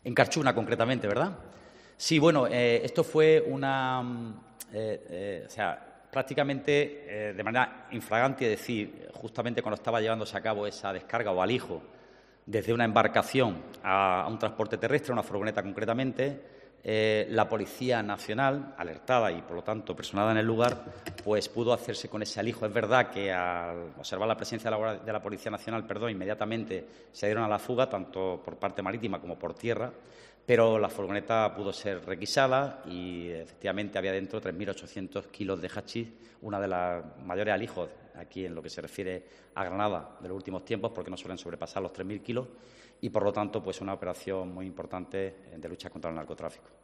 En Carchuna, concretamente, ¿verdad? Sí, bueno, esto fue una... prácticamente de manera infragante, es decir, justamente cuando estaba llevándose a cabo esa descarga o alijo desde una embarcación a un transporte terrestre, una furgoneta concretamente, la Policía Nacional, alertada y, por lo tanto, personada en el lugar, pues pudo hacerse con ese alijo. Es verdad que al observar la presencia de la Policía Nacional, inmediatamente se dieron a la fuga, tanto por parte marítima como por tierra, pero la furgoneta pudo ser requisada y, efectivamente, había dentro 3.800 kilos de hachís, una de las mayores alijos aquí en lo que se refiere a Granada de los últimos tiempos, porque no suelen sobrepasar los 3.000 kilos y, por lo tanto, pues una operación muy importante de lucha contra el narcotráfico.